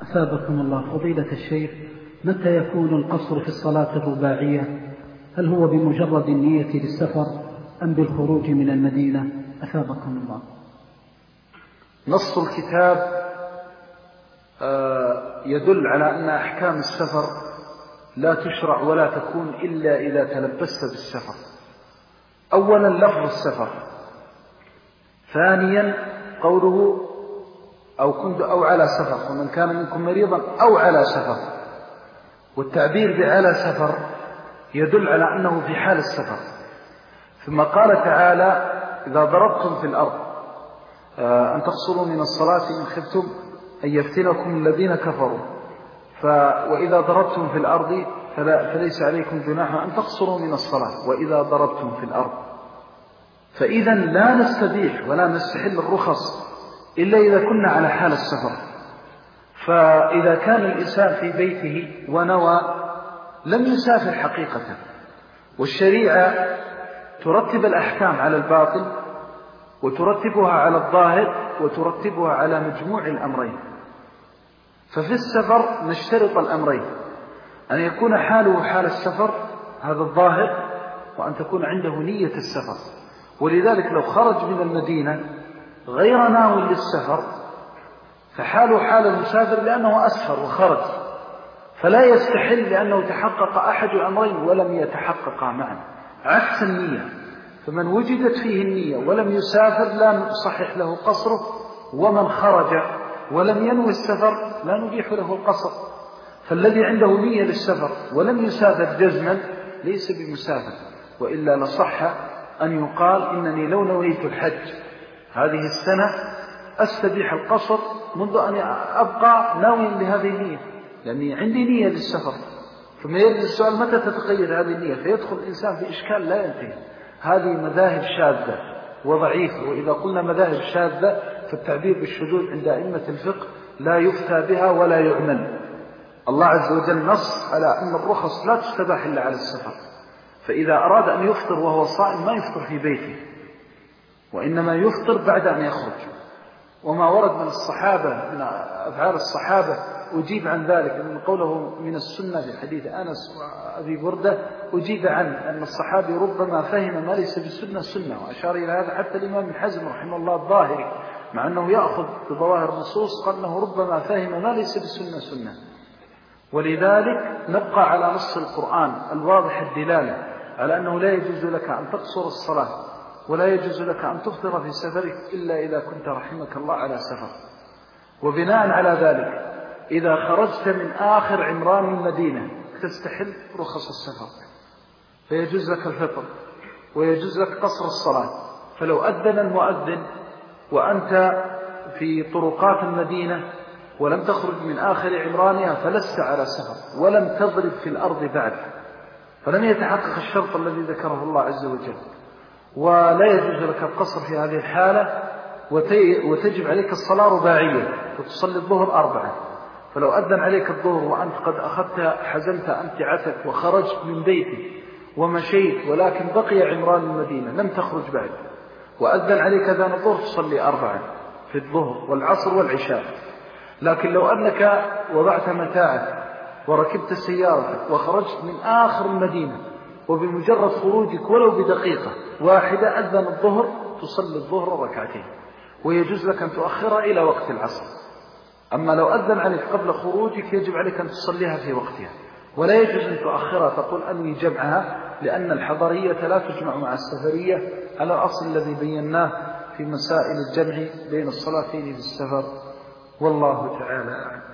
أثابكم الله. فضيلة الشيخ، متى يكون القصر في الصلاة الرباعية؟ هل هو بمجرد النية للسفر أم بالخروج من المدينة؟ أثابكم الله. نص الكتاب يدل على أن أحكام السفر لا تشرع ولا تكون إلا إذا تلبست بالسفر. أولا لفظ السفر، ثانيا قوله أو كنت أو على سفر، ومن كان منكم مريضا أو على سفر. والتعبير بعلى سفر يدل على أنه في حال السفر. ثم قال تعالى إذا ضربتم في الأرض أن تقصروا من الصلاة إن خفتم أن يفتنكم الذين كفروا، وإذا ضربتم في الأرض فليس عليكم جناح أن تقصروا من الصلاة وإذا ضربتم في الأرض. فإذا لا نستبيح ولا نستحل الرخص إلا إذا كنا على حال السفر. فإذا كان الإنسان في بيته ونوى لم يسافر حقيقة، والشريعة ترتب الأحكام على الباطن وترتبها على الظاهر وترتبها على مجموع الأمرين. ففي السفر نشترط الأمرين: أن يكون حاله حال السفر، هذا الظاهر، وأن تكون عنده نية السفر. ولذلك لو خرج من المدينة غير ناو للسفر فحاله حال المسافر لأنه أسفر وخرج، فلا يستحل لأنه تحقق أحد أمرين ولم يتحققا معا، عكس النية. فمن وجدت فيه النية ولم يسافر لا نصحح له قصره، ومن خرج ولم ينوي السفر لا نبيح له القصر. فالذي عنده نية للسفر ولم يسافر جزما ليس بمسافر، وإلا لصح أن يقال إنني لو نويت الحج هذه السنة أستبيح القصر منذ أن أبقى ناويا لهذه النية، لأني عندي نية للسفر. ثم يرد السؤال: متى تتقيد هذه النية؟ فيدخل الإنسان في إشكال لا ينتهي. هذه مذاهب شاذة وضعيفة، وإذا قلنا مذاهب شاذة فالتعبير بالشذوذ عند أئمة الفقه لا يفتى بها ولا يعمل. الله عز وجل نص على أن الرخص لا تستباح إلا على السفر، فإذا أراد أن يفطر وهو صائم ما يفطر في بيته، وإنما يفطر بعد أن يخرج. وما ورد من الصحابة من أفعال الصحابة أجيب عن ذلك، من قوله من السنة في حديث أنس وأبي بردة أجيب عن أن الصحابي ربما فهم ما ليس بالسنة سنة، وأشار إلى هذا حتى الإمام ابن حزم رحمه الله الظاهري، مع أنه يأخذ بظواهر النصوص، قال أنه ربما فهم ما ليس بالسنة سنة. ولذلك نبقى على نص القرآن الواضح الدلالة على أنه لا يجوز لك أن تقصر الصلاة ولا يجوز لك أن تفطر في سفرك إلا إذا كنت رحمك الله على سفر. وبناء على ذلك إذا خرجت من آخر عمران المدينة تستحل رخص السفر، فيجوز لك الفطر ويجوز لك قصر الصلاة. فلو أذن المؤذن وأنت في طرقات المدينة ولم تخرج من آخر عمرانها فلست على سفر ولم تضرب في الأرض بعد، فلم يتحقق الشرط الذي ذكره الله عز وجل. ولا يجوز لك القصر في هذه الحالة، وتجب عليك الصلاة رباعية، وتصلي الظهر 4. فلو أذن عليك الظهر وأنت قد حزمت أمتعتك وخرجت من بيتك ومشيت ولكن بقي عمران المدينة لم تخرج بعد، وأذن عليك أذان الظهر تصلي 4 في الظهر والعصر والعشاء. لكن لو أنك وضعت متاعك وركبت سيارتك وخرجت من آخر المدينة وبمجرد خروجك ولو بدقيقة واحدة أذن الظهر تصلي الظهر 2 ركعتين، ويجوز لك أن تؤخرها إلى وقت العصر. أما لو أذن عليك قبل خروجك يجب عليك أن تصليها في وقتها، ولا يجوز أن تؤخرها تقول أنوي جمعها، لأن الحضرية لا تجمع مع السفرية على الأصل الذي بيناه في مسائل الجمع بين الصلاتين في السفر. والله تعالى أعلم.